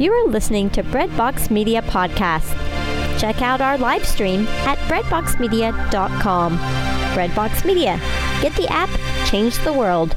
You are listening to Breadbox Media Podcast. Check out our live stream at breadboxmedia.com. Breadbox Media. Get the app, change the world.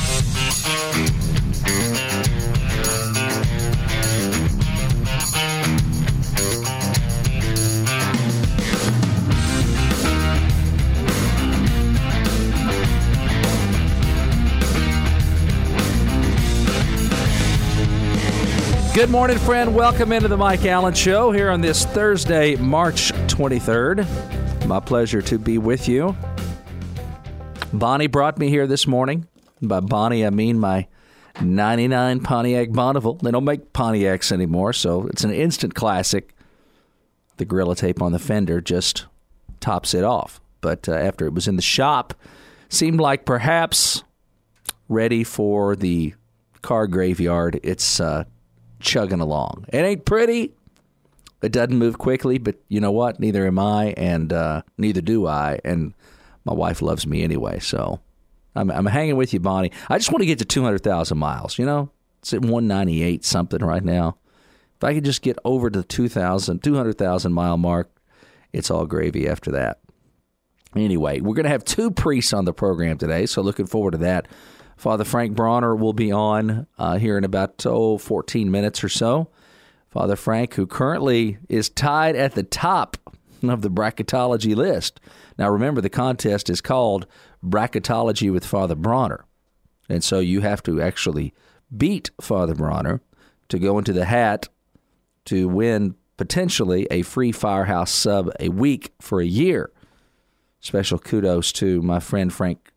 Good morning, friend. Welcome into the Mike Allen Show here on this Thursday, March 23rd. My pleasure to be with you. Bonnie brought me here this morning. By Bonnie, I mean my 99 Pontiac Bonneville. They don't make Pontiacs anymore, so it's an instant classic. The Gorilla Tape on the fender just tops it off. But after it was in the shop, seemed like perhaps ready for the car graveyard. It's chugging along. It ain't pretty. It doesn't move quickly, but you know what? Neither am I, and neither do I. And my wife loves me anyway, so I'm hanging with you, Bonnie. I just want to get to 200,000 miles. You know, it's at 198 something right now. If I could just get over to the 200,000 mile mark, it's all gravy after that. Anyway, we're going to have two priests on the program today, so looking forward to that. Father Frank Bronner will be on here in about 14 minutes or so. Father Frank, who currently is tied at the top of the bracketology list. Now, remember, the contest is called Bracketology with Father Bronner. And so you have to actually beat Father Bronner to go into the hat to win potentially a free Firehouse sub a week for a year. Special kudos to my friend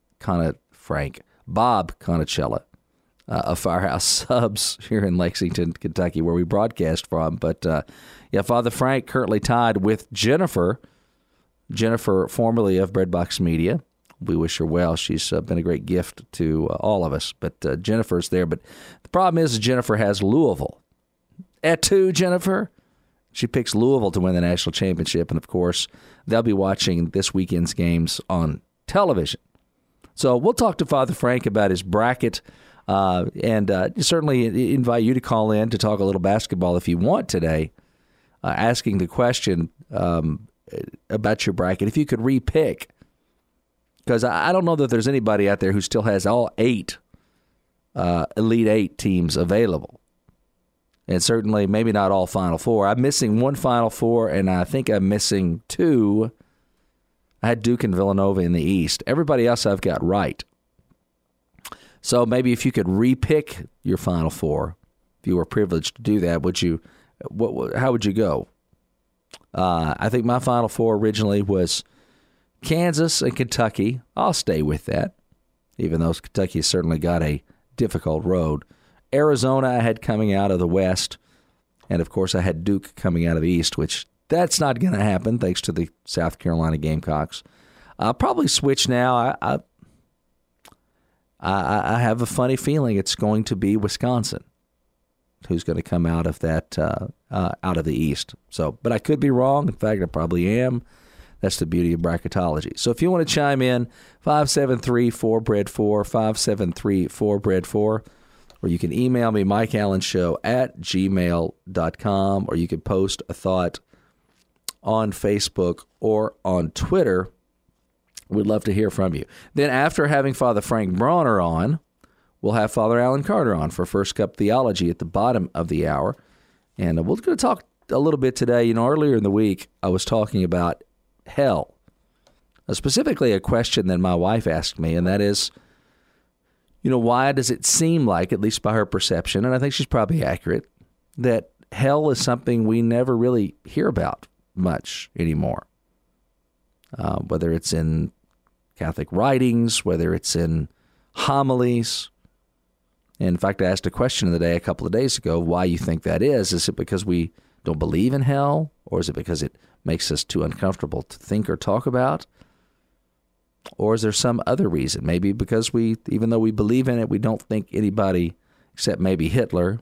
Bob Conicella of Firehouse Subs here in Lexington, Kentucky, where we broadcast from. But, Father Frank currently tied with Jennifer, formerly of Breadbox Media. We wish her well. She's been a great gift to all of us. But Jennifer's there. But the problem is Jennifer has Louisville. Et tu, Jennifer? She picks Louisville to win the national championship. And, of course, they'll be watching this weekend's games on television. So we'll talk to Father Frank about his bracket and certainly invite you to call in to talk a little basketball if you want today, asking the question about your bracket. If you could re-pick, because I don't know that there's anybody out there who still has all 8 Elite 8 teams available. And certainly maybe not all Final Four. I'm missing 1 Final Four, and I think I'm missing 2. I had Duke and Villanova in the East. Everybody else I've got right. So maybe if you could re-pick your Final Four, if you were privileged to do that, how would you go? I think my Final Four originally was Kansas and Kentucky. I'll stay with that, even though Kentucky has certainly got a difficult road. Arizona I had coming out of the West, and of course I had Duke coming out of the East, which that's not going to happen thanks to the South Carolina Gamecocks. I'll probably switch now. I have a funny feeling it's going to be Wisconsin who's going to come out of that out of the East. So, but I could be wrong. In fact, I probably am. That's the beauty of bracketology. So if you want to chime in, 573-4BREAD4, 573-4BREAD4, or you can email me, mikeallenshow@gmail.com, or you can post a thought on Facebook or on Twitter. We'd love to hear from you. Then after having Father Frank Bronner on, we'll have Father Alan Carter on for First Cup Theology at the bottom of the hour. And we're going to talk a little bit today. You know, earlier in the week, I was talking about hell. Specifically a question that my wife asked me, and that is, you know, why does it seem like, at least by her perception, and I think she's probably accurate, that hell is something we never really hear about much anymore, whether it's in Catholic writings, whether it's in homilies. In fact, I asked a question of the day a couple of days ago, why you think that is. Is it because we don't believe in hell, or is it because it makes us too uncomfortable to think or talk about? Or is there some other reason? Maybe because even though we believe in it, we don't think anybody except maybe Hitler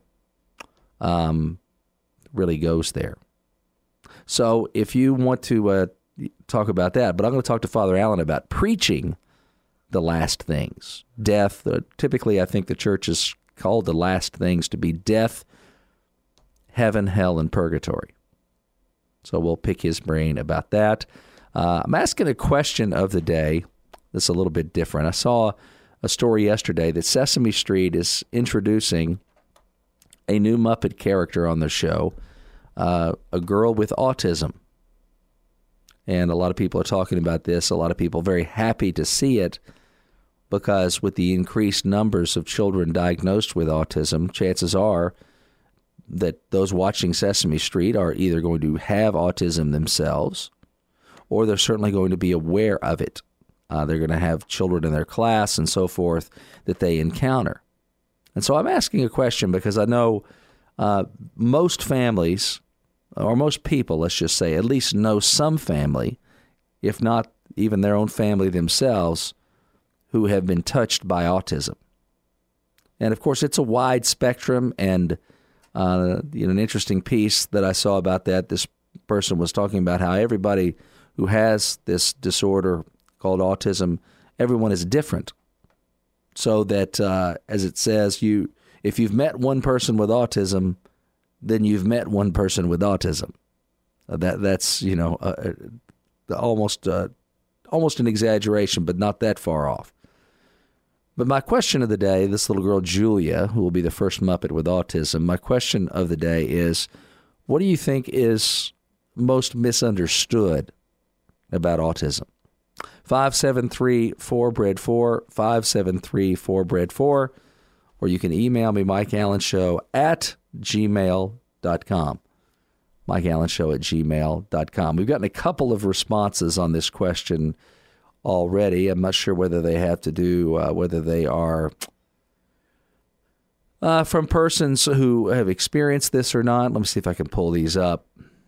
really goes there. So if you want to talk about that, but I'm going to talk to Father Allen about preaching the last things. Death, typically I think the church is called the last things to be death, heaven, hell, and purgatory. So we'll pick his brain about that. I'm asking a question of the day that's a little bit different. I saw a story yesterday that Sesame Street is introducing a new Muppet character on the show, a girl with autism. And a lot of people are talking about this. A lot of people are very happy to see it because with the increased numbers of children diagnosed with autism, chances are that those watching Sesame Street are either going to have autism themselves or they're certainly going to be aware of it. They're going to have children in their class and so forth that they encounter. And so I'm asking a question because I know most families, or most people, let's just say, at least know some family, if not even their own family themselves, who have been touched by autism. And of course, it's a wide spectrum, and an interesting piece that I saw about that, this person was talking about how everybody who has this disorder called autism, everyone is different. So that, as it says, if you've met one person with autism, then you've met one person with autism. That's almost an exaggeration, but not that far off. But my question of the day, this little girl Julia, who will be the first Muppet with autism, my question of the day is, what do you think is most misunderstood about autism? 573-4BREAD4, 573-4BREAD4, or you can email me, MikeAllenShow@gmail.com. MikeAllenShow@gmail.com. We've gotten a couple of responses on this question already. I'm not sure whether they have to do, whether they are from persons who have experienced this or not. Let me see if I can pull these up.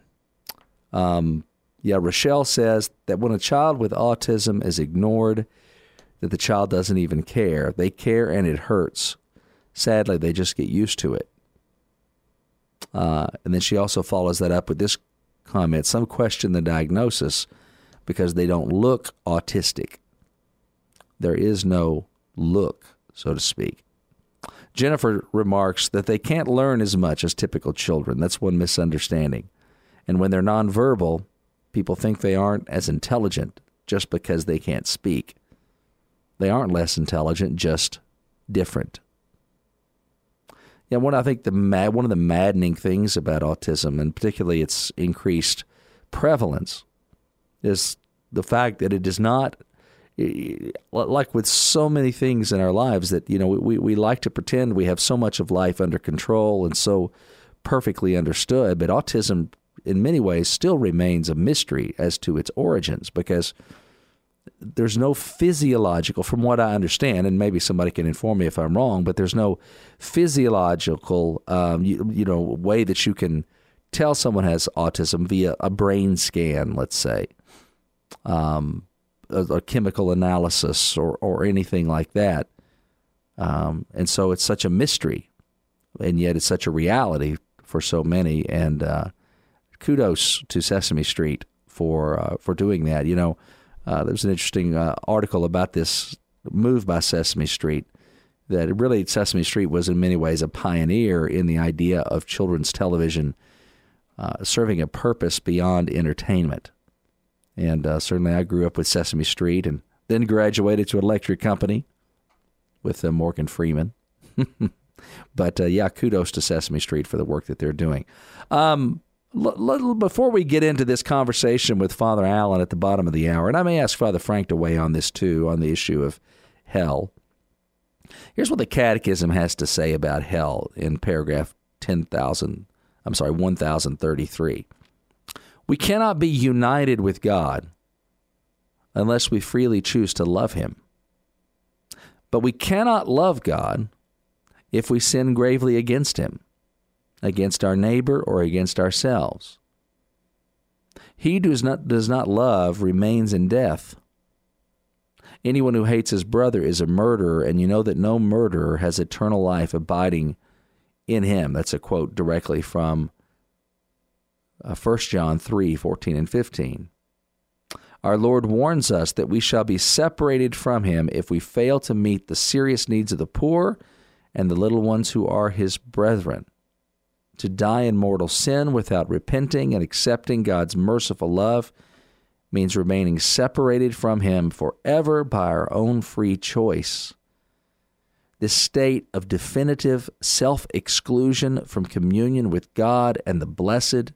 Rochelle says that when a child with autism is ignored, that the child doesn't even care. They care and it hurts. Sadly, they just get used to it. And then she also follows that up with this comment. Some question the diagnosis because they don't look autistic. There is no look, so to speak. Jennifer remarks that they can't learn as much as typical children. That's one misunderstanding. And when they're nonverbal, people think they aren't as intelligent just because they can't speak. They aren't less intelligent, just different. Yeah, one of the maddening things about autism, and particularly its increased prevalence, is the fact that it does not, like with so many things in our lives, that we like to pretend we have so much of life under control and so perfectly understood, but autism in many ways still remains a mystery as to its origins, because there's no physiological, from what I understand, and maybe somebody can inform me if I'm wrong, but there's no physiological way that you can tell someone has autism via a brain scan, let's say, a chemical analysis or anything like that. And so it's such a mystery, and yet it's such a reality for so many. And kudos to Sesame Street for doing that. There's an interesting article about this move by Sesame Street, that really Sesame Street was in many ways a pioneer in the idea of children's television serving a purpose beyond entertainment. And certainly I grew up with Sesame Street and then graduated to an electric company with Morgan Freeman. But kudos to Sesame Street for the work that they're doing. Before we get into this conversation with Father Allen at the bottom of the hour, and I may ask Father Frank to weigh on this too, on the issue of hell. Here's what the Catechism has to say about hell in paragraph 1033. We cannot be united with God unless we freely choose to love Him. But we cannot love God if we sin gravely against Him, against our neighbor, or against ourselves. He who does not love remains in death. Anyone who hates his brother is a murderer, and you know that no murderer has eternal life abiding in him. That's a quote directly from 1 John 3:14 and 15. Our Lord warns us that we shall be separated from Him if we fail to meet the serious needs of the poor and the little ones who are His brethren. To die in mortal sin without repenting and accepting God's merciful love means remaining separated from Him forever by our own free choice. This state of definitive self-exclusion from communion with God and the blessed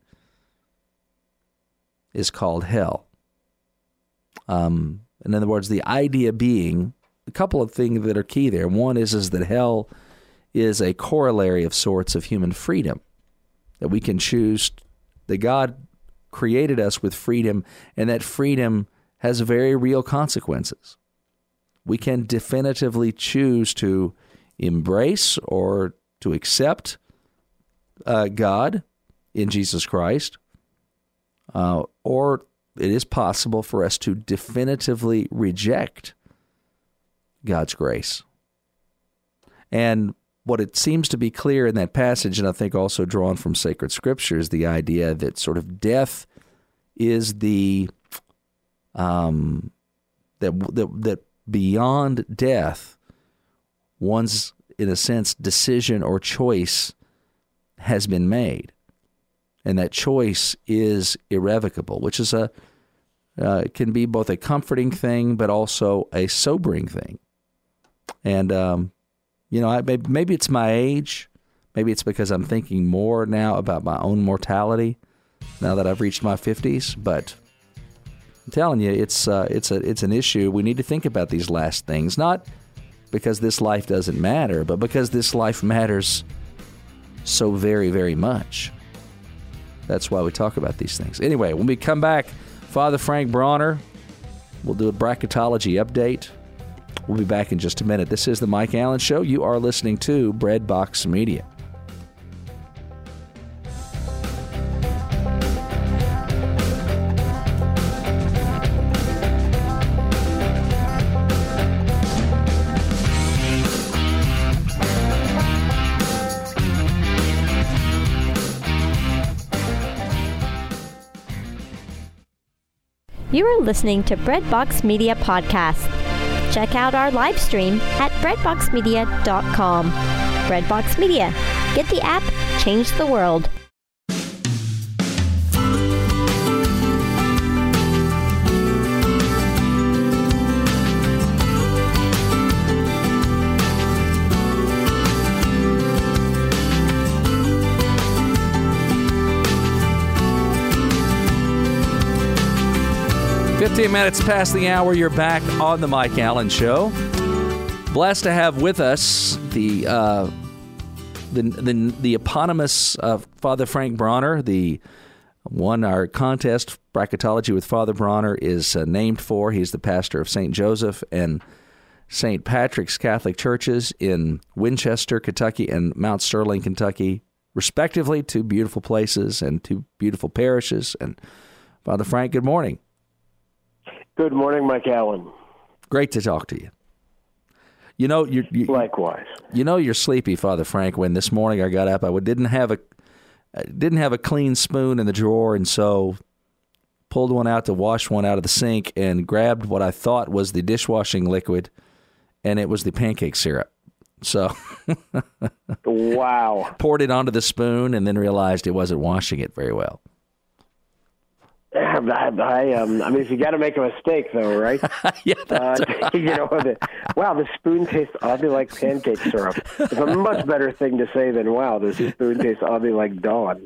is called hell. In other words, the idea being, a couple of things that are key there. One is that hell is a corollary of sorts of human freedom, that we can choose, that God created us with freedom, and that freedom has very real consequences. We can definitively choose to embrace or to accept God in Jesus Christ, or it is possible for us to definitively reject God's grace. And what it seems to be clear in that passage, and I think also drawn from sacred scripture, is the idea that sort of death is the that beyond death, one's, in a sense, decision or choice has been made, and that choice is irrevocable, which is can be both a comforting thing but also a sobering thing. And maybe it's my age, maybe it's because I'm thinking more now about my own mortality now that I've reached my 50s, but I'm telling you, it's an issue. We need to think about these last things, not because this life doesn't matter, but because this life matters so very, very much. That's why we talk about these things. Anyway, when we come back, Father Frank Bronner, we'll do a bracketology update. We'll be back in just a minute. This is the Mike Allen Show. You are listening to Breadbox Media. You are listening to Breadbox Media Podcast. Check out our live stream at breadboxmedia.com. Breadbox Media. Get the app, change the world. Minutes past the hour, you're back on the Mike Allen Show. Blessed to have with us the eponymous Father Frank Bronner. The one our contest bracketology with Father Bronner is named for. He's the pastor of St. Joseph and St. Patrick's Catholic Churches in Winchester, Kentucky, and Mount Sterling, Kentucky, respectively. Two beautiful places and two beautiful parishes. And Father Frank, good morning. Good morning, Mike Allen. Great to talk to you. You know, likewise. You know, you're sleepy, Father Frank. When this morning I got up, I didn't have a clean spoon in the drawer, and so pulled one out to wash one out of the sink, and grabbed what I thought was the dishwashing liquid, and it was the pancake syrup. So, wow! Poured it onto the spoon, and then realized it wasn't washing it very well. I mean, if you got to make a mistake, though, right? Yeah, that's right. Wow, the spoon tastes oddly like pancake syrup. It's a much better thing to say than, wow, this spoon tastes oddly like Dawn.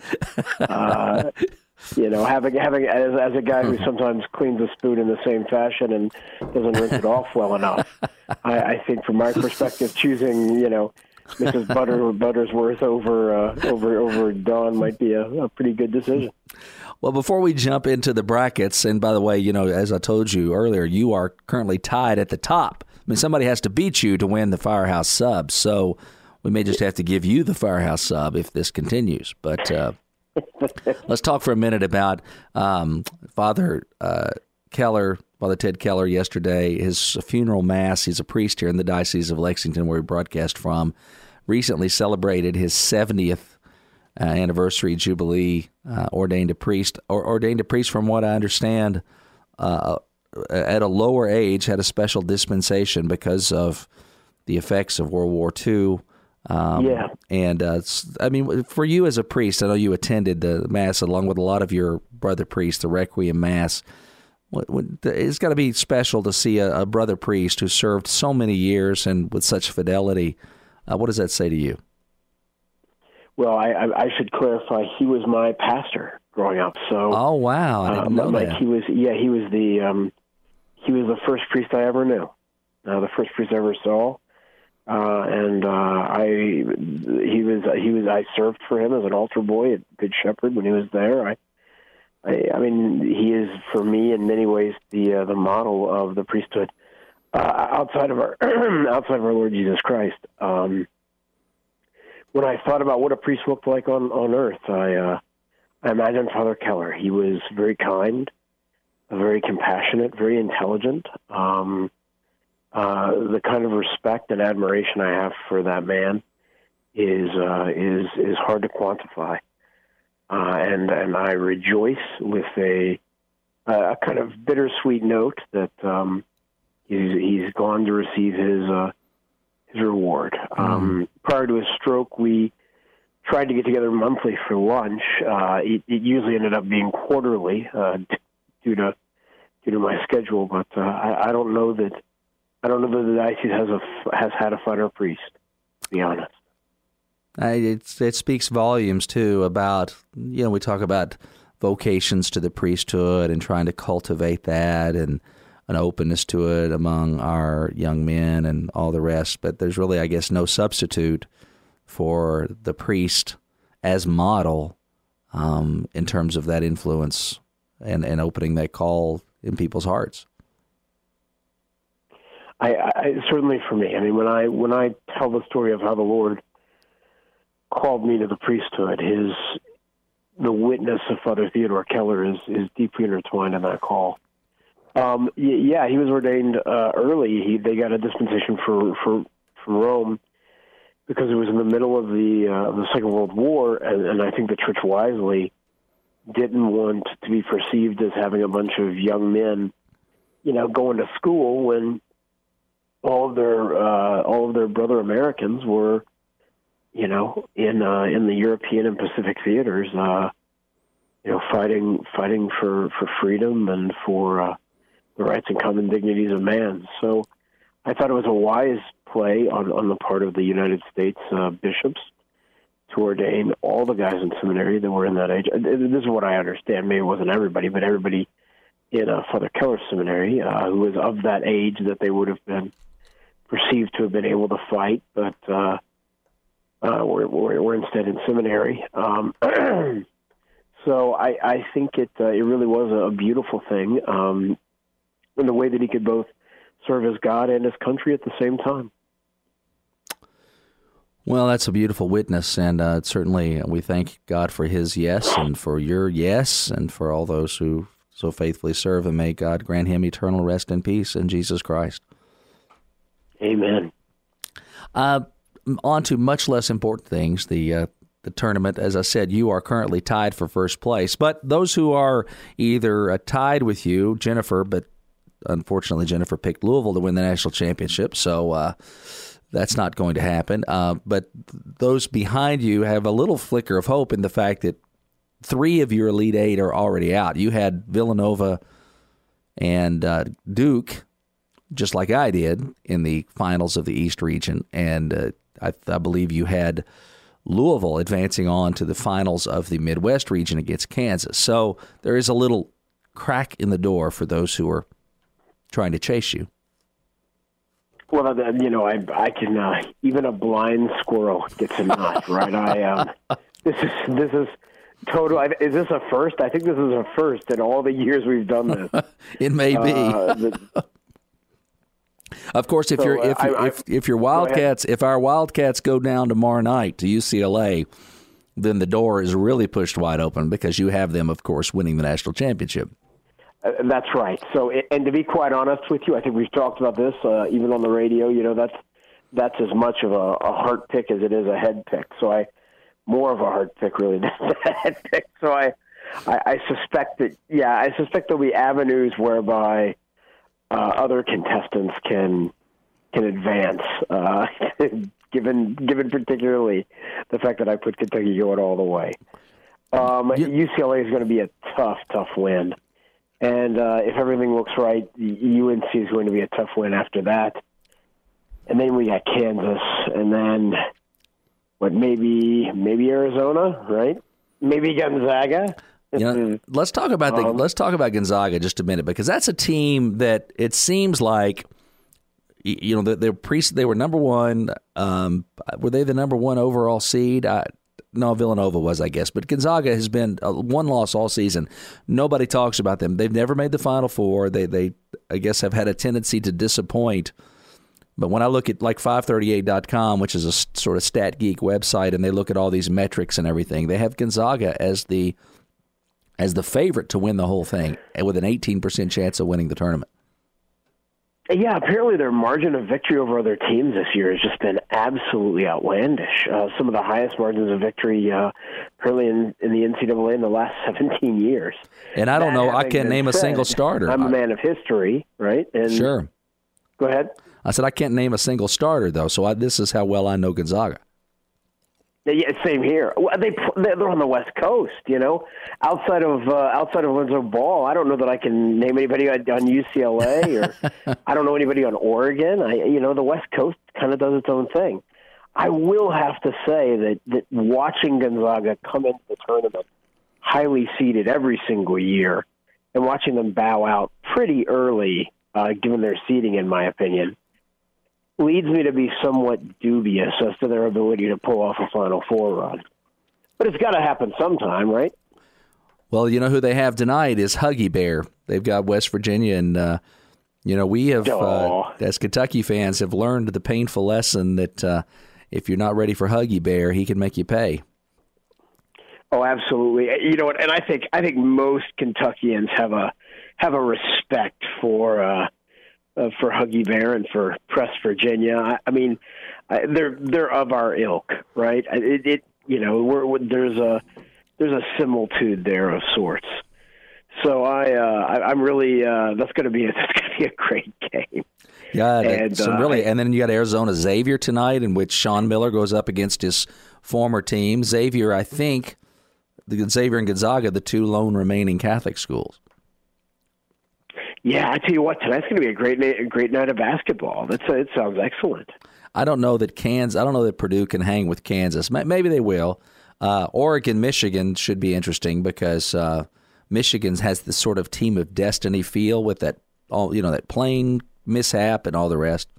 Having as a guy who sometimes cleans a spoon in the same fashion and doesn't rinse it off well enough, I think from my perspective, choosing, Mrs. Buttersworth over Dawn might be a pretty good decision. Well, before we jump into the brackets, and by the way, as I told you earlier, you are currently tied at the top. I mean, somebody has to beat you to win the Firehouse sub, so we may just have to give you the Firehouse sub if this continues. But let's talk for a minute about Father Ted Keller yesterday. His funeral mass, he's a priest here in the Diocese of Lexington, where we broadcast from, recently celebrated his 70th anniversary jubilee, ordained a priest from what I understand at a lower age, had a special dispensation because of the effects of World War II, And I mean, for you as a priest, I know you attended the Mass along with a lot of your brother priests, the Requiem Mass. It's got to be special to see a brother priest who served so many years and with such fidelity. What does that say to you? Well, I should clarify. He was my pastor growing up. So, oh wow, I didn't know that. He was the first priest I ever knew, the first priest I ever saw, I served for him as an altar boy at Good Shepherd when he was there. I mean, he is for me in many ways the model of the priesthood outside of our Lord Jesus Christ. When I thought about what a priest looked like on earth, I imagined Father Keller. He was very kind, very compassionate, very intelligent. The kind of respect and admiration I have for that man is hard to quantify. And I rejoice with a kind of bittersweet note that he's gone to receive his reward. Prior to his stroke, we tried to get together monthly for lunch. It usually ended up being quarterly due to my schedule, but I don't know that the diocese has had a finer priest, to be honest. It speaks volumes, too, about, we talk about vocations to the priesthood and trying to cultivate that and an openness to it among our young men and all the rest. But there's really, I guess, no substitute for the priest as model in terms of that influence and opening that call in people's hearts. I certainly for me, I mean, when I tell the story of how the Lord called me to the priesthood, the witness of Father Theodore Keller is deeply intertwined in that call. He was ordained early. They got a dispensation from Rome because it was in the middle of the Second World War, and I think the Church wisely didn't want to be perceived as having a bunch of young men, going to school when all of their brother Americans were, in the European and Pacific theaters, fighting for freedom and for the rights and common dignities of man. So I thought it was a wise play on the part of the United States bishops to ordain all the guys in seminary that were in that age. This is what I understand. Maybe it wasn't everybody, but everybody in Father Keller's seminary who was of that age that they would have been perceived to have been able to fight, but we're instead in seminary. So I think it really was a beautiful thing in the way that he could both serve his God and his country at the same time. Well, that's a beautiful witness, and certainly we thank God for his yes and for your yes and for all those who so faithfully serve, and may God grant him eternal rest and peace in Jesus Christ. Amen. On to much less important things, the tournament. As I said, you are currently tied for first place, but those who are either tied with you, Jennifer, but unfortunately Jennifer picked Louisville to win the national championship, so that's not going to happen. But those behind you have a little flicker of hope in the fact that 3 of your Elite 8 are already out. You had Villanova and Duke, just like I did, in the finals of the East region, and I believe you had Louisville advancing on to the finals of the Midwest region against Kansas. So there is a little crack in the door for those who are trying to chase you. Well, I can even a blind squirrel gets a nut, right? This is total. Is this a first? I think this is a first in all the years we've done this. It may be. Of course, if your Wildcats, if our Wildcats go down tomorrow night to UCLA, then the door is really pushed wide open because you have them, of course, winning the national championship. That's right. So, and to be quite honest with you, I think we've talked about this even on the radio. That's as much of a heart pick as it is a head pick. So more of a heart pick really than a head pick. So I suspect that I suspect there'll be avenues whereby other contestants can advance given particularly the fact that I put Kentucky going all the way. UCLA is going to be a tough win. And if everything looks right, UNC is going to be a tough win after that. And then we got Kansas, and then maybe Arizona, right? Maybe Gonzaga. Let's talk about Gonzaga just a minute, because that's a team that it seems like they were number one. Were they the number one overall seed? No, Villanova was, I guess. But Gonzaga has been one loss all season. Nobody talks about them. They've never made the Final Four. They I guess, have had a tendency to disappoint. But when I look at like 538.com, which is a sort of stat geek website, and they look at all these metrics and everything, they have Gonzaga as the favorite to win the whole thing, and with an 18% chance of winning the tournament. Yeah, apparently their margin of victory over other teams this year has just been absolutely outlandish. Some of the highest margins of victory apparently in the NCAA in the last 17 years. And I don't know, I can't name a single starter. I'm a man of history, right? And sure. Go ahead. I said I can't name a single starter, though, so this is how well I know Gonzaga. Yeah, same here. They're on the West Coast, Outside of Lonzo Ball, I don't know that I can name anybody on UCLA, or I don't know anybody on Oregon. The West Coast kind of does its own thing. I will have to say that watching Gonzaga come into the tournament highly seeded every single year, and watching them bow out pretty early, given their seeding, in my opinion, leads me to be somewhat dubious as to their ability to pull off a Final Four run. But it's got to happen sometime, right? Well, who they have tonight is Huggy Bear. They've got West Virginia, and we have, as Kentucky fans, have learned the painful lesson that if you're not ready for Huggy Bear, he can make you pay. Oh, absolutely. You know what? And I think most Kentuckians have a respect for Huggy Bear and for Press Virginia. I mean, they're of our ilk, right? There's a similitude there of sorts. So I'm really that's going to be a great game. Yeah, and then you got Arizona Xavier tonight, in which Sean Miller goes up against his former team. Xavier, I think, Xavier and Gonzaga, the two lone remaining Catholic schools. Yeah, I tell you what, tonight's going to be a great night of basketball. It sounds excellent. I don't know that Purdue can hang with Kansas. Maybe they will. Oregon, Michigan should be interesting because Michigan has this sort of team of destiny feel with that plane mishap and all the rest.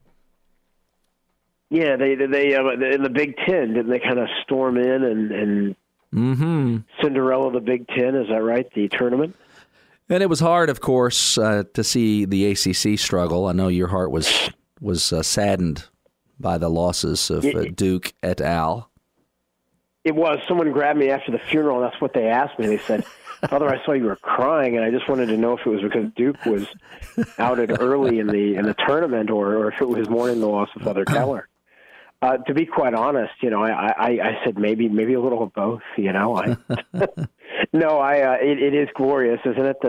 Yeah, they in the Big Ten, didn't they kind of storm in and Cinderella the Big Ten? Is that right? The tournament. And it was hard, of course, to see the ACC struggle. I know your heart was saddened by the losses of Duke et al. It was. Someone grabbed me after the funeral, and that's what they asked me. They said, "Father, I saw you were crying, and I just wanted to know if it was because Duke was outed early in the tournament, or if it was mourning the loss of Father Keller." To be quite honest, I said maybe a little of both. It is glorious, isn't it, that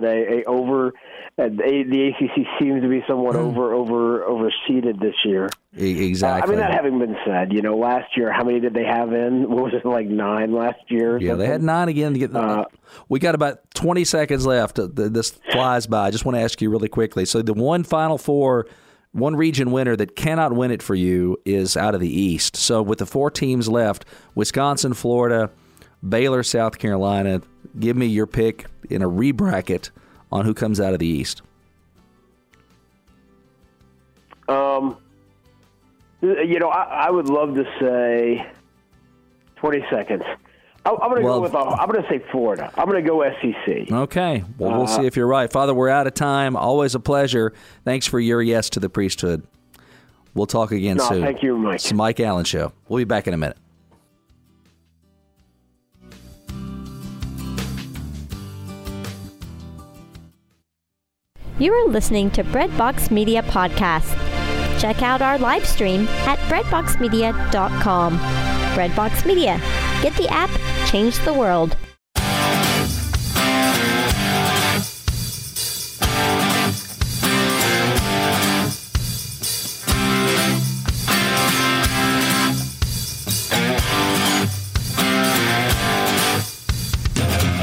the ACC seems to be somewhat overseeded this year. Exactly. That having been said, last year, how many did they have in? What was it, like 9 last year? Yeah, they had 9 again to get. We got about 20 seconds left. This flies by. I just want to ask you really quickly. So the one Final Four. One region winner that cannot win it for you is out of the East. So with the 4 teams left, Wisconsin, Florida, Baylor, South Carolina, give me your pick in a rebracket on who comes out of the East. I would love to say 20 seconds. I'm going to say Florida. I'm going to go SEC. Okay. Well, we'll see if you're right. Father, we're out of time. Always a pleasure. Thanks for your yes to the priesthood. We'll talk again soon. Thank you, Mike. It's the Mike Allen Show. We'll be back in a minute. You are listening to Breadbox Media Podcast. Check out our live stream at breadboxmedia.com. Breadbox Media. Get the app, change the world.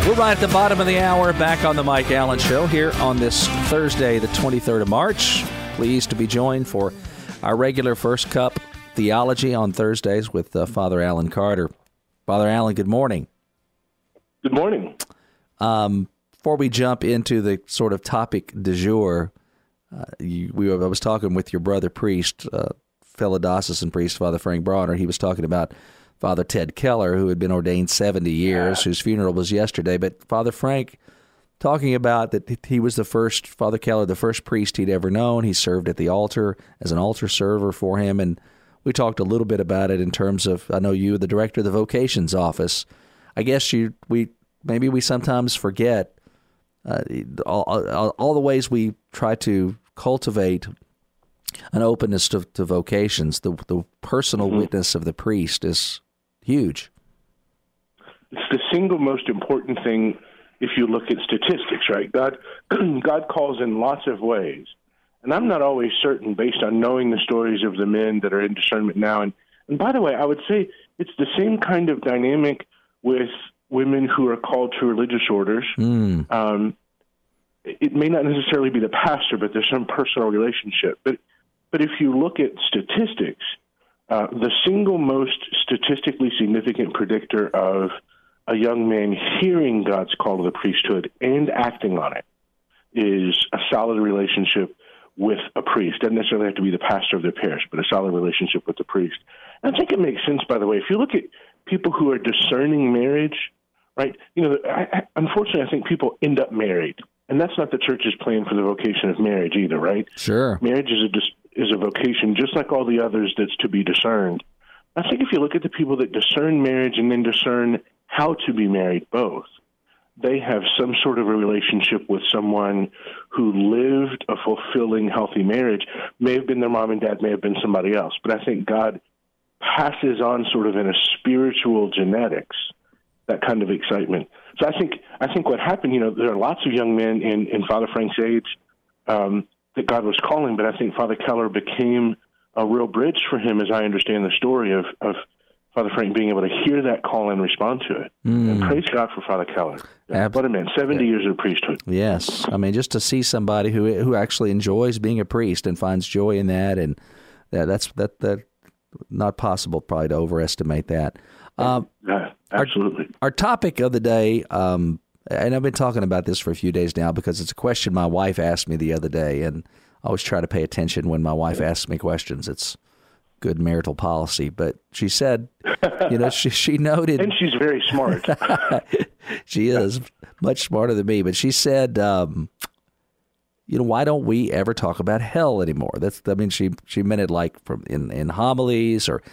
We're right at the bottom of the hour, back on the Mike Allen Show here on this Thursday, the 23rd of March. Pleased to be joined for our regular First Cup Theology on Thursdays with Father Alan Carter. Father Alan, good morning. Good morning. Before we jump into the sort of topic du jour, I was talking with your brother priest, fellow diocesan priest, Father Frank Bronner. He was talking about Father Ted Keller, who had been ordained 70 years, whose funeral was yesterday. But Father Frank, talking about that he was Father Keller, the first priest he'd ever known. He served at the altar as an altar server for him. And we talked a little bit about it in terms of, I know you were the director of the vocations office. I guess we sometimes forget all the ways we try to cultivate an openness to vocations. The personal witness of the priest is huge. It's the single most important thing if you look at statistics, right? God calls in lots of ways. And I'm not always certain, based on knowing the stories of the men that are in discernment now. And by the way, I would say it's the same kind of dynamic with women who are called to religious orders. It may not necessarily be the pastor, but there's some personal relationship. But if you look at statistics, the single most statistically significant predictor of a young man hearing God's call to the priesthood and acting on it is a solid relationship with a priest. Doesn't necessarily have to be the pastor of their parish, but a solid relationship with the priest. And I think it makes sense, by the way, if you look at people who are discerning marriage, right? Unfortunately, I think people end up married. And that's not the church's plan for the vocation of marriage either, right? Sure. Marriage is a vocation just like all the others that's to be discerned. I think if you look at the people that discern marriage and then discern how to be married both, they have some sort of a relationship with someone who lived a fulfilling, healthy marriage. May have been their mom and dad, may have been somebody else. But I think God passes on sort of in a spiritual genetics that kind of excitement. So I think what happened, there are lots of young men in Father Frank's age that God was calling, but I think Father Keller became a real bridge for him, as I understand the story of Father Frank being able to hear that call and respond to it. And praise God for Father Keller. What a man, 70 years of priesthood. Yes. I mean, just to see somebody who actually enjoys being a priest and finds joy in that, and that's not possible probably to overestimate that. Absolutely. Our topic of the day, and I've been talking about this for a few days now because it's a question my wife asked me the other day, and I always try to pay attention when my wife asks me questions. It's good marital policy. But she said, she noted... And she's very smart. She is much smarter than me. But she said, why don't we ever talk about hell anymore? She meant it like from in homilies or,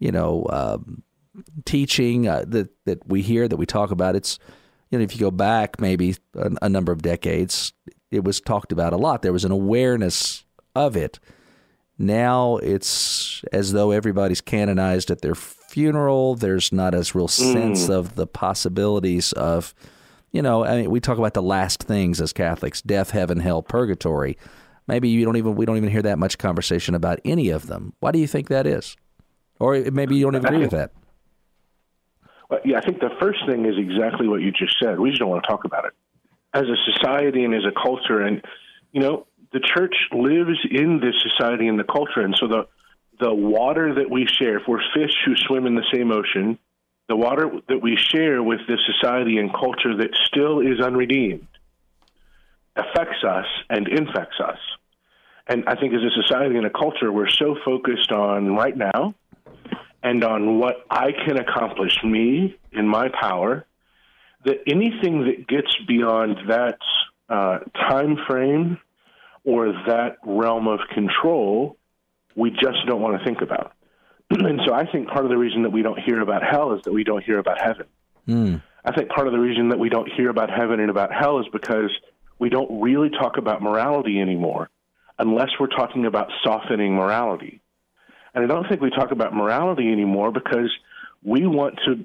teaching that we hear, that we talk about. It's, if you go back maybe a number of decades, it was talked about a lot. There was an awareness of it. Now it's as though everybody's canonized at their funeral. There's not a real sense of the possibilities of, we talk about the last things as Catholics: death, heaven, hell, purgatory. Maybe we don't even hear that much conversation about any of them. Why do you think that is? Or maybe you don't even agree with that. Well, yeah, I think the first thing is exactly what you just said. We just don't want to talk about it. As a society and as a culture, and, the church lives in this society and the culture, and so the water that we share, if we're fish who swim in the same ocean, the water that we share with this society and culture that still is unredeemed affects us and infects us. And I think as a society and a culture, we're so focused on right now and on what I can accomplish, me, in my power, that anything that gets beyond that time frame or that realm of control, we just don't want to think about. And so I think part of the reason that we don't hear about hell is that we don't hear about heaven. I think part of the reason that we don't hear about heaven and about hell is because we don't really talk about morality anymore, unless we're talking about softening morality. And I don't think we talk about morality anymore because we want to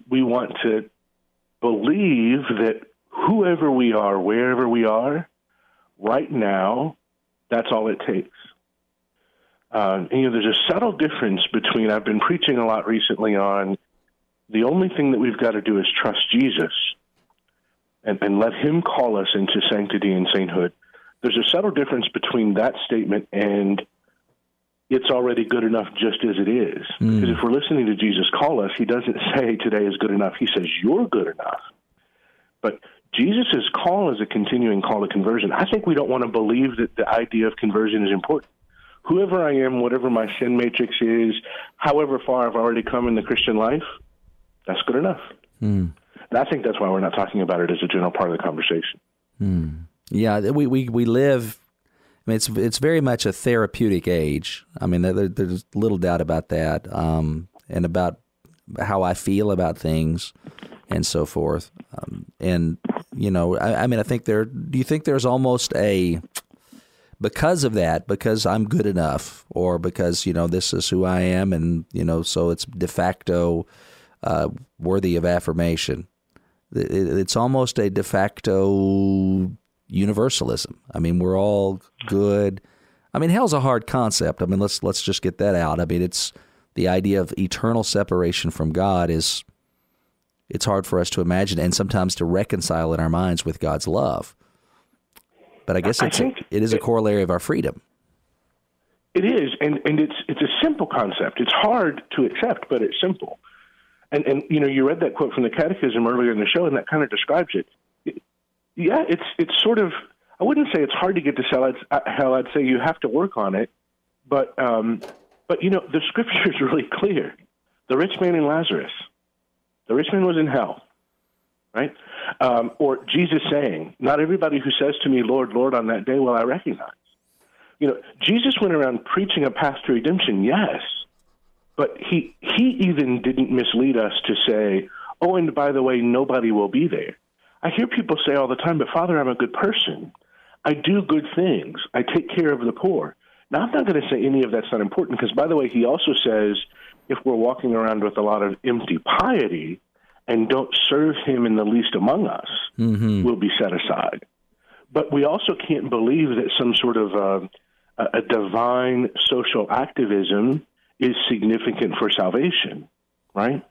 believe that whoever we are, wherever we are, right now, that's all it takes. There's a subtle difference between, I've been preaching a lot recently on the only thing that we've got to do is trust Jesus. and let him call us into sanctity and sainthood. There's a subtle difference between that statement and it's already good enough just as it is. Because if we're listening to Jesus call us, he doesn't say today is good enough. He says you're good enough. But Jesus' call is a continuing call to conversion. I think we don't want to believe that the idea of conversion is important. Whoever I am, whatever my sin matrix is, however far I've already come in the Christian life, that's good enough. And I think that's why we're not talking about it as a general part of the conversation. Yeah, we live. I mean, it's very much a therapeutic age. I mean, there's little doubt about that, and about how I feel about things, and so forth. And you know, I mean, I think do you think there's almost because of that, because I'm good enough, or because, you know, this is who I am, and, you know, so it's de facto worthy of affirmation. It's almost a de facto universalism. I mean, we're all good. I mean, hell's a hard concept. I mean, let's just get that out. I mean, it's the idea of eternal separation from God it's hard for us to imagine, and sometimes to reconcile in our minds with God's love. But I guess it is a corollary of our freedom. It is, and it's a simple concept. It's hard to accept, but it's simple. And you know, you read that quote from the Catechism earlier in the show, and that kind of describes it. Yeah, it's sort of, I wouldn't say it's hard to get to hell. I'd say you have to work on it. But you know, the Scripture is really clear. The rich man and Lazarus. The rich man was in hell. Right? Or Jesus saying, not everybody who says to me, Lord, Lord, on that day will I recognize. You know, Jesus went around preaching a path to redemption, yes, but he even didn't mislead us to say, oh, and by the way, nobody will be there. I hear people say all the time, but Father, I'm a good person. I do good things. I take care of the poor. Now, I'm not going to say any of that's not important, because, by the way, he also says if we're walking around with a lot of empty piety and don't serve him in the least among us, will be set aside. But we also can't believe that some sort of a divine social activism is significant for salvation, right?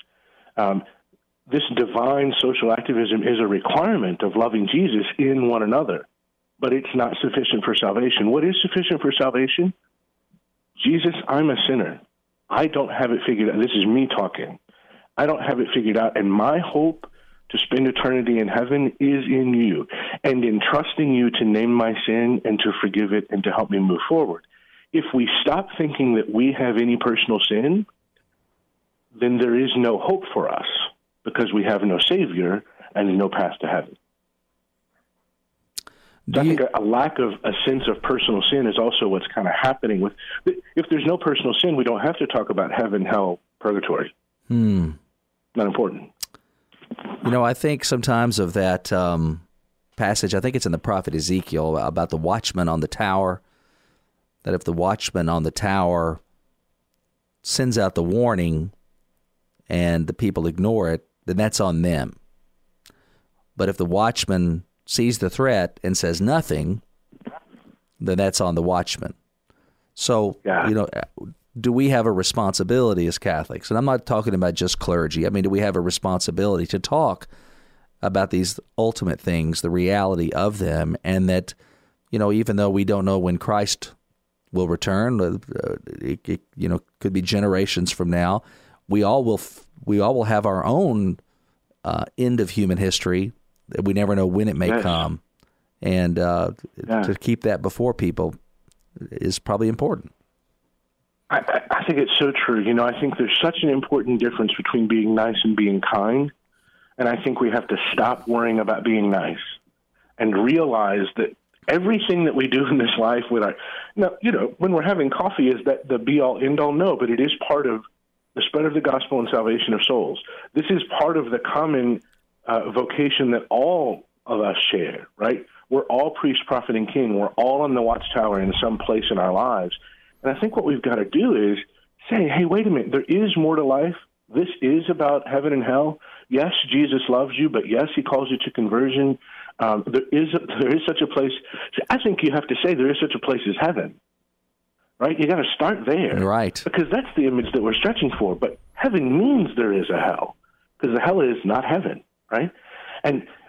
This divine social activism is a requirement of loving Jesus in one another, but it's not sufficient for salvation. What is sufficient for salvation? Jesus, I'm a sinner. I don't have it figured out. This is me talking. I don't have it figured out, and my hope to spend eternity in heaven is in you, and in trusting you to name my sin and to forgive it and to help me move forward. If we stop thinking that we have any personal sin, then there is no hope for us, because we have no Savior and no path to heaven. So I think a lack of a sense of personal sin is also what's kind of happening with. If there's no personal sin, we don't have to talk about heaven, hell, purgatory. Not important. You know, I think sometimes of that passage, I think it's in the prophet Ezekiel, about the watchman on the tower, that if the watchman on the tower sends out the warning and the people ignore it, then that's on them. But if the watchman sees the threat and says nothing, then that's on the watchman. So, you know, do we have a responsibility as Catholics? And I'm not talking about just clergy. I mean, do we have a responsibility to talk about these ultimate things, the reality of them, and that, you know, even though we don't know when Christ will return, it you know, could be generations from now, we all will have our own end of human history. We never know when it may come, and to keep that before people is probably important. I think it's so true. You know, I think there's such an important difference between being nice and being kind, and I think we have to stop worrying about being nice and realize that everything that we do in this life with our, now, you know, when we're having coffee, is that the be-all, end-all? No, but it is part of the spread of the gospel and salvation of souls. This is part of the common vocation that all of us share, right? We're all priest, prophet, and king. We're all on the watchtower in some place in our lives. And I think what we've got to do is say, hey, wait a minute, there is more to life. This is about heaven and hell. Yes, Jesus loves you, but yes, he calls you to conversion. There is such a place. I think you have to say there is such a place as heaven, right? You got to start there. Right. Because that's the image that we're stretching for. But heaven means there is a hell, because the hell is not heaven, right? And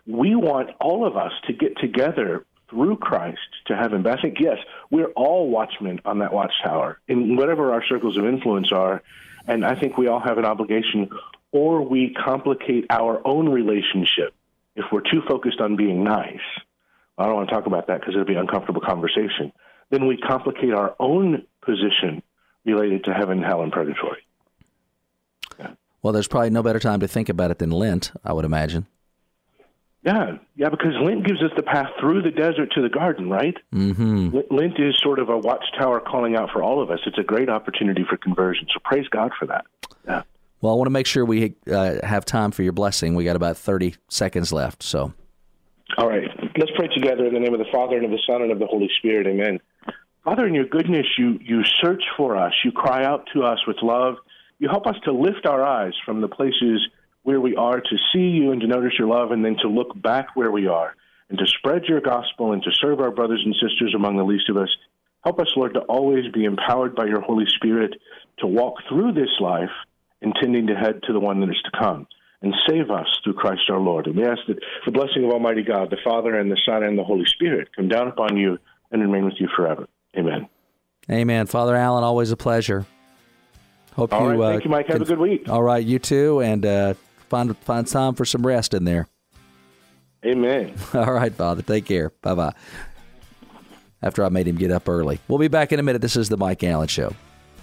we want all of us to get together through Christ to heaven. But I think, yes, we're all watchmen on that watchtower in whatever our circles of influence are. And I think we all have an obligation, or we complicate our own relationship if we're too focused on being nice. I don't want to talk about that because it'll be an uncomfortable conversation. Then we complicate our own position related to heaven, hell, and purgatory. Yeah. Well, there's probably no better time to think about it than Lent, I would imagine. Yeah, because Lent gives us the path through the desert to the garden, right? Mm-hmm. Lent is sort of a watchtower calling out for all of us. It's a great opportunity for conversion, so praise God for that. Yeah. Well, I want to make sure we have time for your blessing. We got about 30 seconds left, so. All right, let's pray together in the name of the Father, and of the Son, and of the Holy Spirit. Amen. Father, in your goodness, you search for us. You cry out to us with love. You help us to lift our eyes from the places where we are to see you and to notice your love, and then to look back where we are and to spread your gospel and to serve our brothers and sisters among the least of us. Help us, Lord, to always be empowered by your Holy Spirit to walk through this life, intending to head to the one that is to come. And save us through Christ our Lord. And we ask that the blessing of Almighty God, the Father and the Son and the Holy Spirit, come down upon you and remain with you forever. Amen. Amen. Father Allen, always a pleasure. Hope all you. Right, thank you, Mike. Have a good week. All right, you too, and find time for some rest in there. Amen. All right, Father. Take care. Bye-bye. After I made him get up early. We'll be back in a minute. This is the Mike Allen Show.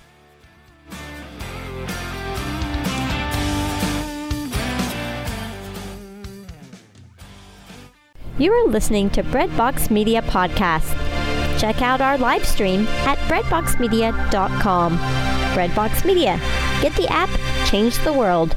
You are listening to Breadbox Media Podcast. Check out our live stream at breadboxmedia.com. Breadbox Media. Get the app, change the world.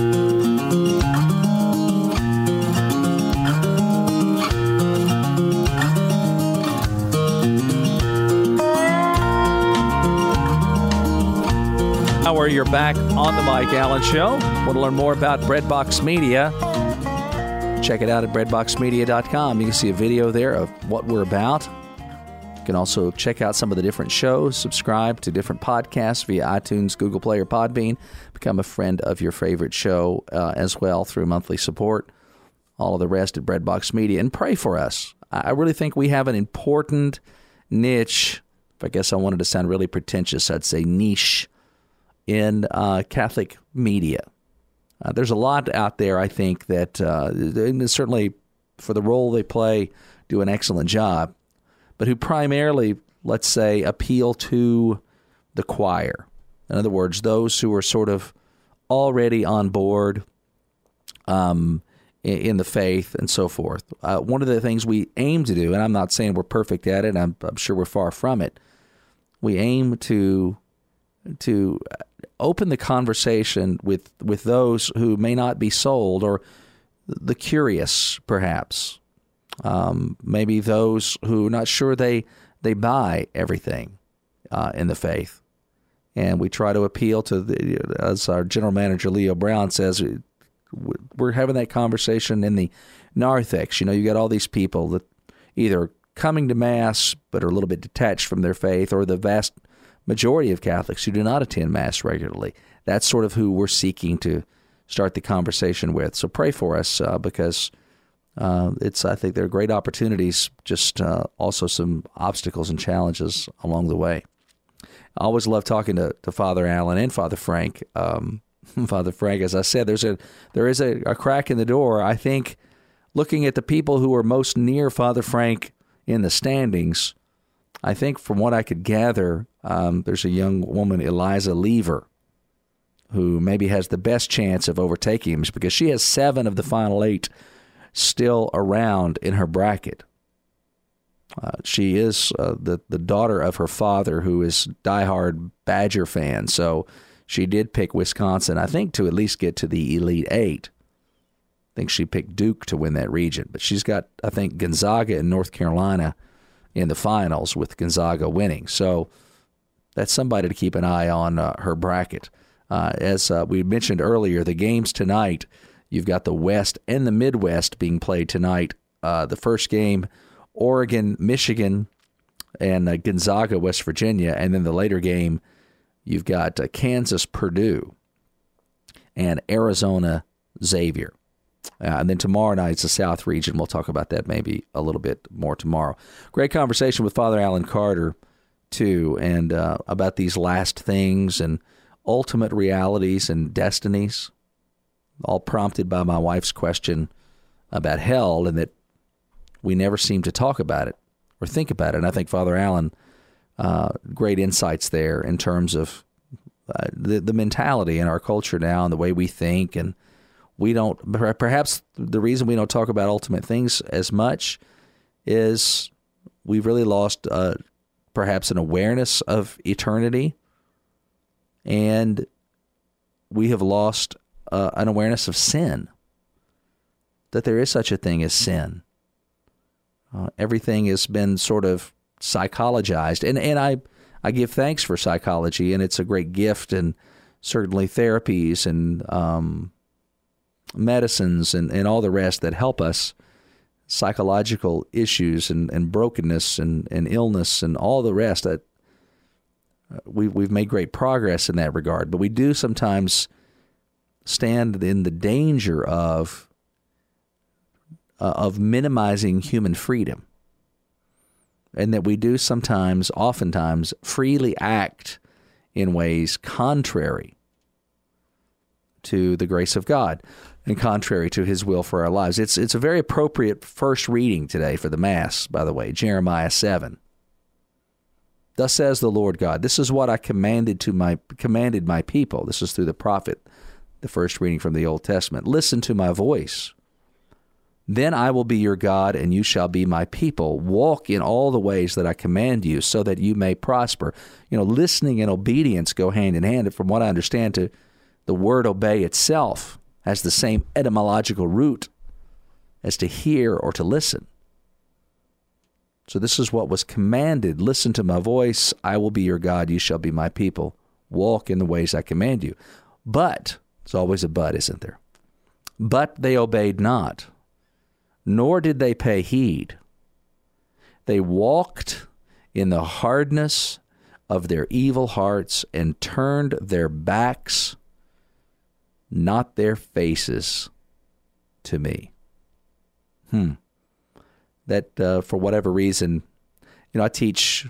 Now you're back on the Mike Allen Show. Want to learn more about Breadbox Media? Check it out at breadboxmedia.com. You can see a video there of what we're about. You can also check out some of the different shows, subscribe to different podcasts via iTunes, Google Play, or Podbean. Become a friend of your favorite show as well through monthly support. All of the rest at Breadbox Media. And pray for us. I really think we have an important niche. If I guess I wanted to sound really pretentious, I'd say niche in Catholic media. There's a lot out there, I think, that certainly for the role they play, do an excellent job, but who primarily, let's say, appeal to the choir. In other words, those who are sort of already on board in the faith and so forth. One of the things we aim to do, and I'm not saying we're perfect at it, I'm sure we're far from it, we aim to open the conversation with those who may not be sold, or the curious, perhaps. Maybe those who are not sure they buy everything in the faith. And we try to appeal to, as our general manager Leo Brown says, we're having that conversation in the narthex. You know, you got all these people that either coming to Mass but are a little bit detached from their faith, or the vast majority of Catholics who do not attend Mass regularly. That's sort of who we're seeking to start the conversation with. So pray for us because I think there are great opportunities, just also some obstacles and challenges along the way. I always love talking to Father Allen and Father Frank. Father Frank, as I said, there is a crack in the door. I think looking at the people who are most near Father Frank in the standings, I think from what I could gather, there's a young woman, Eliza Lever, who maybe has the best chance of overtaking him because she has 7 of the final 8 still around in her bracket. She is the daughter of her father, who is diehard Badger fan, so she did pick Wisconsin, I think, to at least get to the Elite 8. I think she picked Duke to win that region, but she's got, I think, Gonzaga and North Carolina in the finals, with Gonzaga winning. So that's somebody to keep an eye on her bracket. As we mentioned earlier, the games tonight, you've got the West and the Midwest being played tonight. The first game, Oregon, Michigan, and Gonzaga, West Virginia. And then the later game, you've got Kansas, Purdue, and Arizona, Xavier. And then tomorrow night, it's the South region. We'll talk about that maybe a little bit more tomorrow. Great conversation with Father Alan Carter, too, and about these last things and ultimate realities and destinies, all prompted by my wife's question about hell, and that we never seem to talk about it or think about it. And I think Father Alan, great insights there in terms of the mentality in our culture now and the way we think. And we don't, perhaps the reason we don't talk about ultimate things as much is we've really lost perhaps an awareness of eternity, and we have lost an awareness of sin, that there is such a thing as sin. Everything has been sort of psychologized, and I give thanks for psychology, and it's a great gift, and certainly therapies and medicines and all the rest that help us, psychological issues and brokenness and illness and all the rest. That we've made great progress in that regard, but we do sometimes stand in the danger of minimizing human freedom, and that we do oftentimes freely act in ways contrary to the grace of God and contrary to His will for our lives. It's a very appropriate first reading today for the Mass, by the way, Jeremiah 7. Thus says the Lord God, this is what I commanded my people. This is through the prophet, the first reading from the Old Testament. Listen to my voice. Then I will be your God, and you shall be my people. Walk in all the ways that I command you, so that you may prosper. Listening and obedience go hand in hand. From what I understand, to the word obey itself has the same etymological root as to hear or to listen. So this is what was commanded. Listen to my voice. I will be your God. You shall be my people. Walk in the ways I command you. But, there's always a but, isn't there? But they obeyed not, nor did they pay heed. They walked in the hardness of their evil hearts and turned their backs, not their faces, to me. That for whatever reason, I teach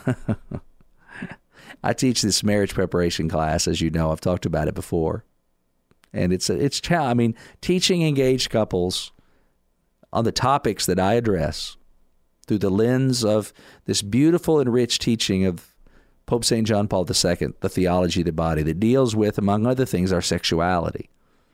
this marriage preparation class, as you know. I've talked about it before, and it's teaching engaged couples on the topics that I address through the lens of this beautiful and rich teaching of Pope St. John Paul II, the theology of the body, that deals with, among other things, our sexuality.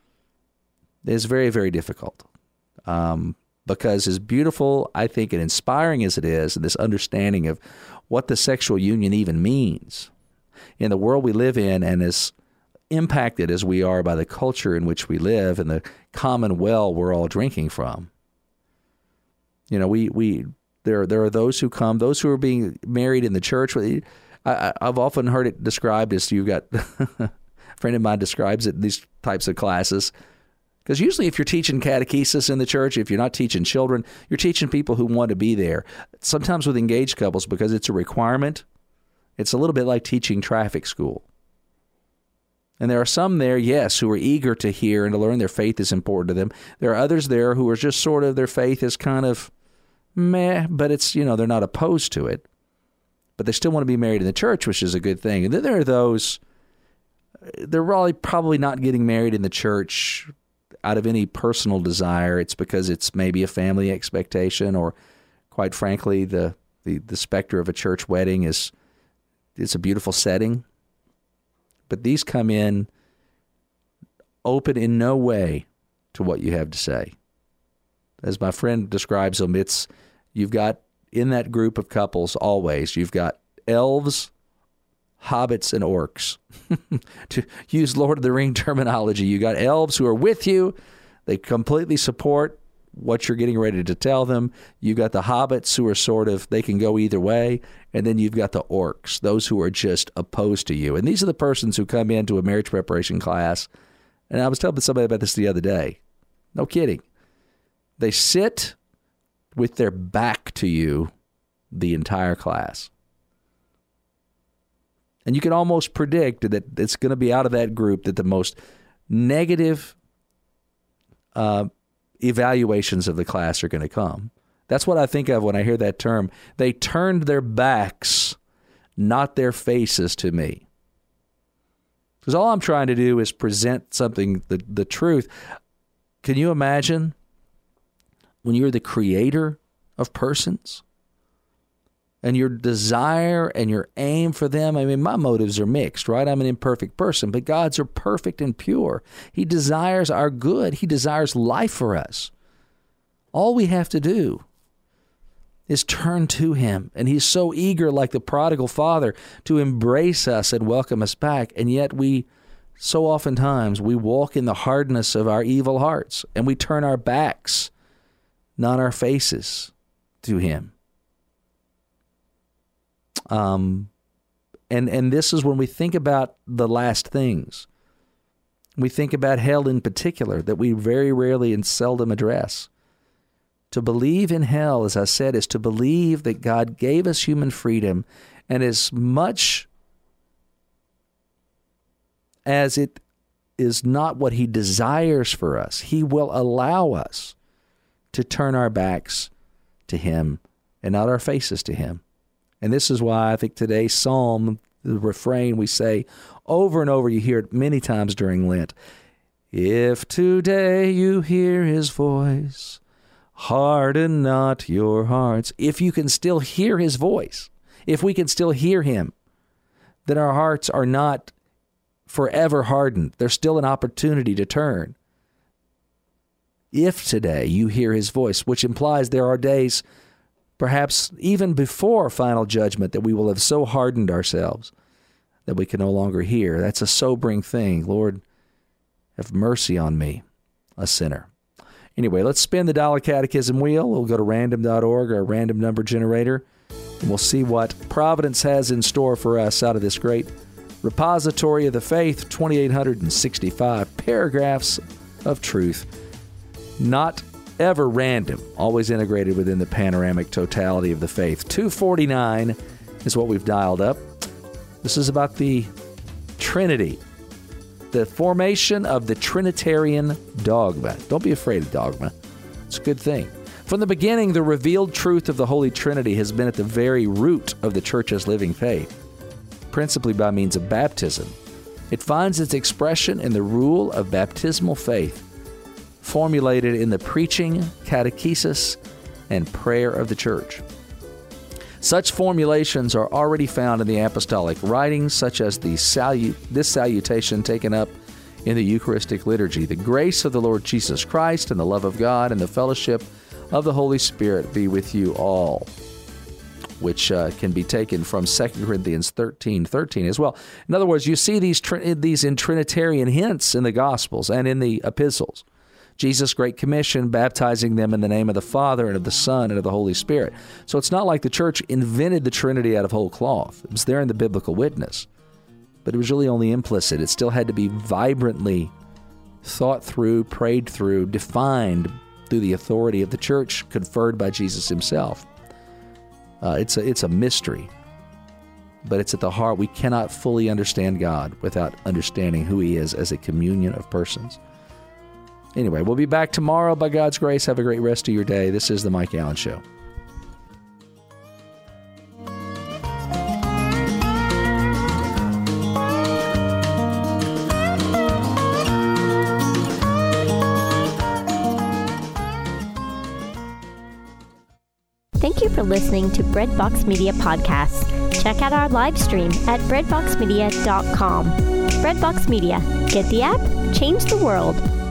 It's very, very difficult because as beautiful, I think, and inspiring as it is, and this understanding of what the sexual union even means in the world we live in, and as impacted as we are by the culture in which we live and the common well we're all drinking from. There are those who come, those who are being married in the church. I've often heard it described as, you've got a friend of mine describes it in these types of classes. Because usually if you're teaching catechesis in the church, if you're not teaching children, you're teaching people who want to be there. Sometimes with engaged couples, because it's a requirement, it's a little bit like teaching traffic school. And there are some there, yes, who are eager to hear and to learn. Their faith is important to them. There are others there who are just sort of, their faith is kind of meh, but it's, they're not opposed to it. But they still want to be married in the church, which is a good thing. And then there are those, they're probably not getting married in the church out of any personal desire. It's because it's maybe a family expectation, or quite frankly, the specter of a church wedding it's a beautiful setting. But these come in open in no way to what you have to say. As my friend describes them, you've got in that group of couples always, you've got elves, hobbits, and orcs. To use Lord of the Ring terminology, you got elves who are with you. They completely support what you're getting ready to tell them. You got the hobbits who are they can go either way. And then you've got the orcs, those who are just opposed to you. And these are the persons who come into a marriage preparation class. And I was telling somebody about this the other day. No kidding. They sit with their back to you the entire class. And you can almost predict that it's going to be out of that group that the most negative evaluations of the class are going to come. That's what I think of when I hear that term. They turned their backs, not their faces, to me. Because all I'm trying to do is present something, the truth. Can you imagine when you're the creator of persons and your desire and your aim for them? I mean, my motives are mixed, right? I'm an imperfect person, but God's are perfect and pure. He desires our good. He desires life for us. All we have to do is turn to him. And he's so eager, like the prodigal father, to embrace us and welcome us back. And yet so oftentimes, we walk in the hardness of our evil hearts, and we turn our backs, not our faces, to him. And this is when we think about the last things. We think about hell in particular, that we very rarely and seldom address. To believe in hell, as I said, is to believe that God gave us human freedom, and as much as it is not what he desires for us, he will allow us to turn our backs to him and not our faces to him. And this is why I think today's psalm, the refrain we say over and over, you hear it many times during Lent. If today you hear his voice, harden not your hearts. If you can still hear his voice, if we can still hear him, then our hearts are not forever hardened. There's still an opportunity to turn. If today you hear his voice, which implies there are days, perhaps even before final judgment, that we will have so hardened ourselves that we can no longer hear. That's a sobering thing. Lord, have mercy on me, a sinner. Anyway, let's spin the Dollar Catechism wheel. We'll go to random.org, our random number generator, and we'll see what Providence has in store for us out of this great repository of the faith, 2,865 paragraphs of truth. Not ever random, always integrated within the panoramic totality of the faith. 249 is what we've dialed up. This is about the Trinity, the formation of the Trinitarian dogma. Don't be afraid of dogma. It's a good thing. From the beginning, the revealed truth of the Holy Trinity has been at the very root of the Church's living faith, principally by means of baptism. It finds its expression in the rule of baptismal faith, formulated in the preaching, catechesis, and prayer of the Church. Such formulations are already found in the apostolic writings, such as this salutation taken up in the Eucharistic liturgy. The grace of the Lord Jesus Christ and the love of God and the fellowship of the Holy Spirit be with you all, which can be taken from 2 Corinthians 13:13 as well. In other words, you see these in Trinitarian hints in the Gospels and in the epistles. Jesus' Great Commission, baptizing them in the name of the Father and of the Son and of the Holy Spirit. So it's not like the Church invented the Trinity out of whole cloth. It was there in the biblical witness, but it was really only implicit. It still had to be vibrantly thought through, prayed through, defined through the authority of the Church conferred by Jesus himself. It's a mystery, but it's at the heart. We cannot fully understand God without understanding who he is as a communion of persons. Anyway, we'll be back tomorrow by God's grace. Have a great rest of your day. This is The Mike Allen Show. Thank you for listening to Breadbox Media Podcast. Check out our live stream at breadboxmedia.com. Breadbox Media. Get the app, change the world.